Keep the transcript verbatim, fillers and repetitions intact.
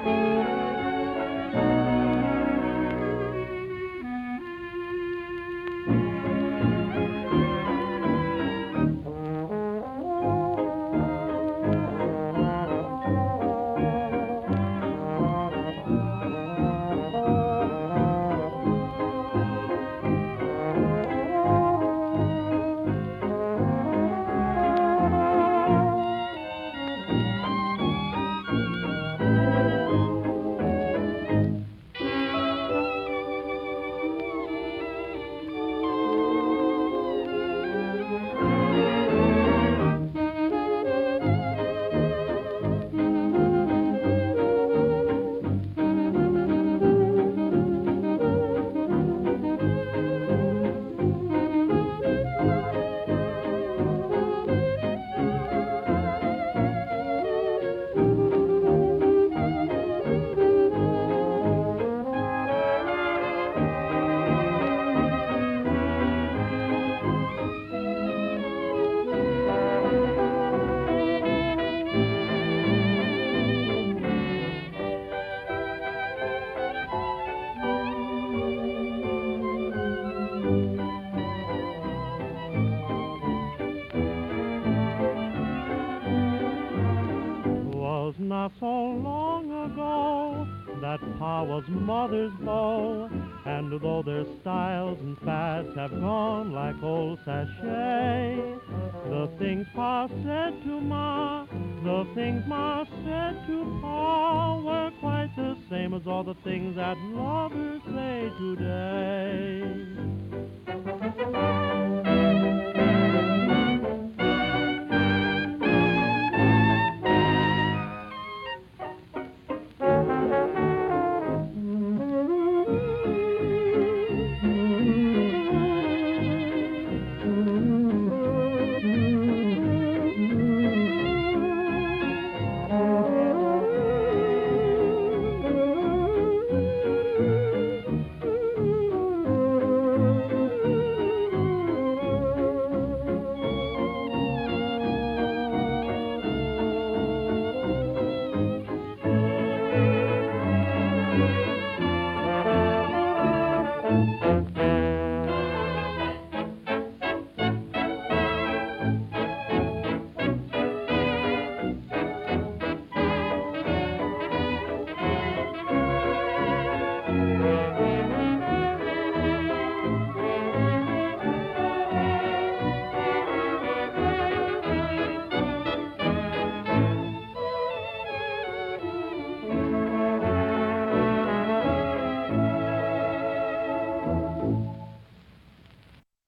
'Twas not so long ago that Pa was mother's beau, and though their styles and fads have gone like old sachet, the things Pa said to Ma, the things Ma said to Pa were quite the same as all the things that lovers say today.